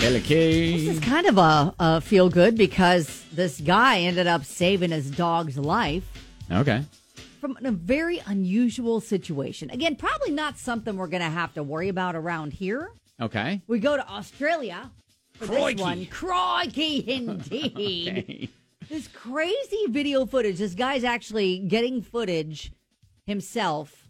This is kind of a feel good because this guy ended up saving his dog's life. Okay. From a very unusual situation. Again, probably not something we're going to have to worry about around here. Okay. We go to Australia for Crikey. this one. Crikey, indeed. Okay. This crazy video footage. This guy's actually getting footage himself.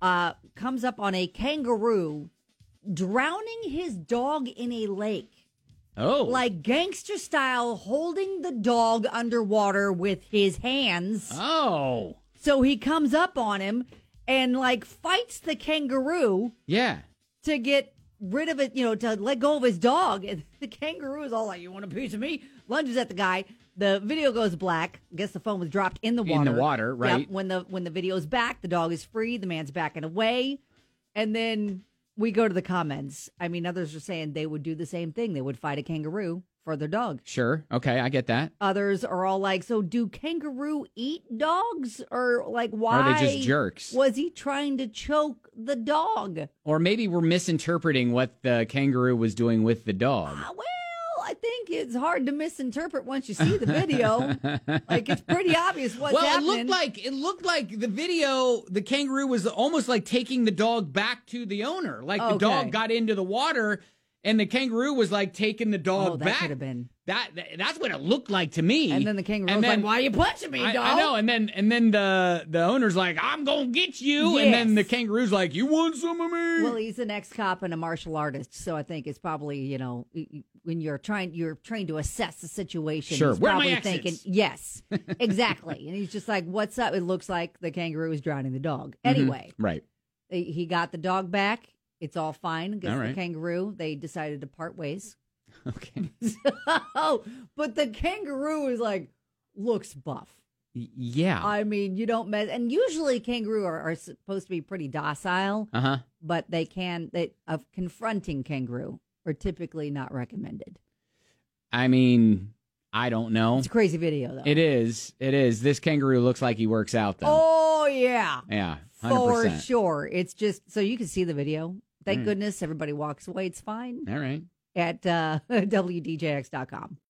Comes up on a kangaroo drowning his dog in a lake. Oh. Like gangster style, holding the dog underwater with his hands. Oh. So he comes up on him and like fights the kangaroo Yeah. to get rid of it, to let go of his dog. And the kangaroo is all like, "You want a piece of me?" Lunges at the guy. The video goes black. I guess the phone was dropped in the water. In the water, right. Yep. When the video's back, the dog is free. The man's backing away. And then we go to the comments. I mean, others are saying they would do the same thing. They would fight a kangaroo for their dog. Sure. Okay, I get that. Others are all like, so do kangaroo eat dogs? Or like, why? Are they just jerks? Was he trying to choke the dog? Or maybe we're misinterpreting what the kangaroo was doing with the dog. Well, I think it's hard to misinterpret once you see the video. Like, it's pretty obvious what's happening. It looked like the video, the kangaroo was almost like taking the dog back to the owner. Like the dog got into the water and the kangaroo was like taking the dog that back. could have been. That's what it looked like to me. And then the kangaroo was like, "Why are you punching me, dog?" I know. And then the owner's like, "I'm gonna get you." Yes. And then the kangaroo's like, "You want some of me?" Well, he's an ex-cop and a martial artist, so I think it's probably, when you're trained to assess the situation. Sure. He's Where are probably my exits? thinking, yes, exactly. And he's just like, "What's up?" It looks like the kangaroo is drowning the dog. Anyway, Right. he got the dog back. It's all fine. Against All right. the kangaroo, they decided to part ways. Okay. But the kangaroo is like, looks buff. Yeah. I mean, you don't mess. And usually kangaroo are supposed to be pretty docile, but of confronting kangaroo are typically not recommended. I mean, I don't know. It's a crazy video, though. It is. This kangaroo looks like he works out, though. Oh, yeah. Yeah, 100%. For sure. It's just, so you can see the video. Thank goodness everybody walks away. It's fine. All right. At WDJX.com.